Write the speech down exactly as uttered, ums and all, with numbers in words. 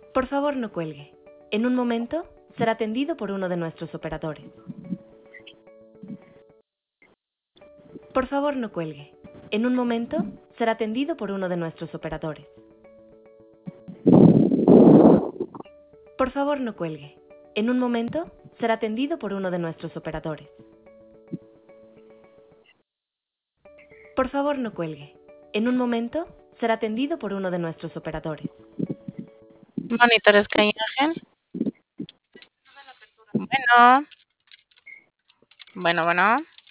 Por favor, no cuelgue. En un momento será atendido por uno de nuestros operadores. Por favor, no cuelgue. En un momento será atendido por uno de nuestros operadores. Por favor, no cuelgue. En un momento será atendido por uno de nuestros operadores. Por favor, no cuelgue. En un momento será atendido por uno de nuestros operadores. Monitores que hay, Ángel. Bueno. Bueno, bueno.